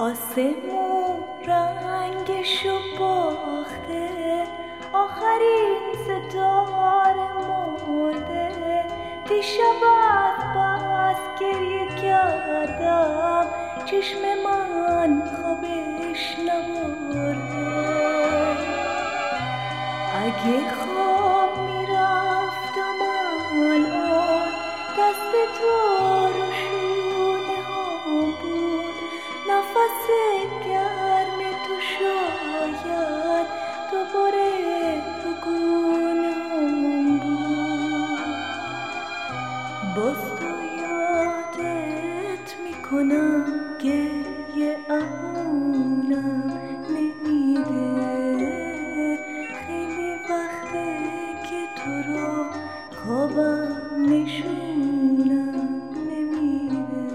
آسمون رنگشو باخته، آخرین ستاره مرده. دیشب از بس گریه کردم، چشم من خوابش نبرده. اگه خواب میرفتم الان، دست تو رو شونه هم بود، نفس گرم تو شاید دوباره تو گونه هم بود. باز تو یادت میکنم، گریه اونم نمیده. خیلی وقته که تو رو خوابم نشونم نمیده.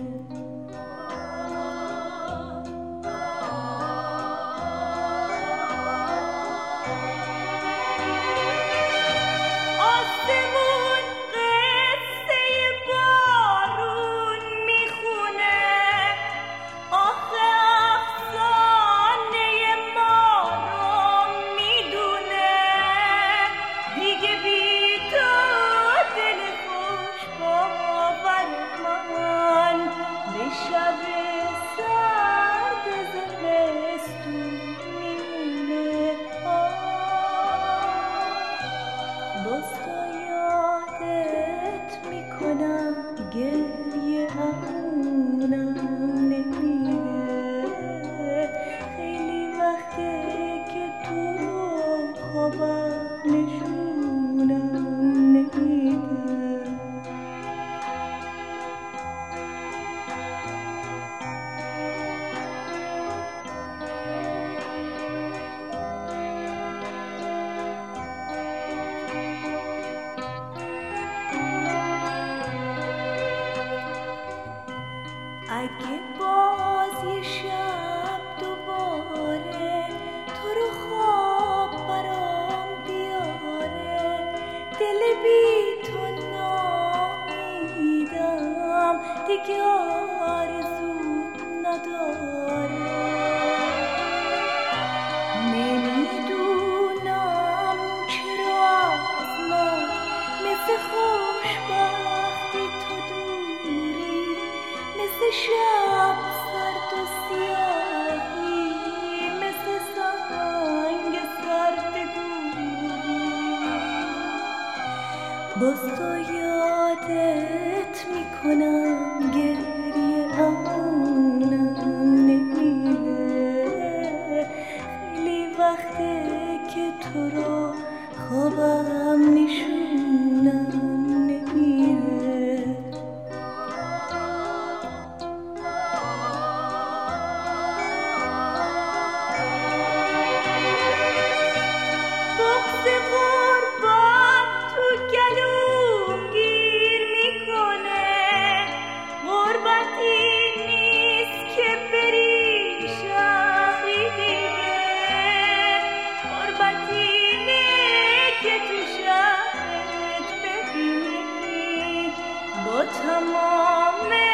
آسمون قصه بارون میخونه، آخه افسانه ما رو میدونه. دیگه بی تو دل خوش باور من به شب سرد زمستون میمونه. باز تو یادت میکنم، گریه اونم نمیده. خیلی وقته که تو رو خوابم نشونم نمیده. اگه باز یه شب دوباره تو رو خواب برام بیاره، دل بی تو نامیدم دیگه آرزو نداره. نمیدونم چرا از من مثل خوشبختی تو دوری، مثل شب سرد و سیاهی، مثل سنگ سرد گوری. باز تو یادت میکنم، گریه اونم نمیده. خیلی وقته که تو رو خوابم نشونم نمیده. بغض غربت تو گلوم گیر میکنه، غربتی نیست که بری شهری دیگه، غربتی اینه که تو شهرت ببینی با تمام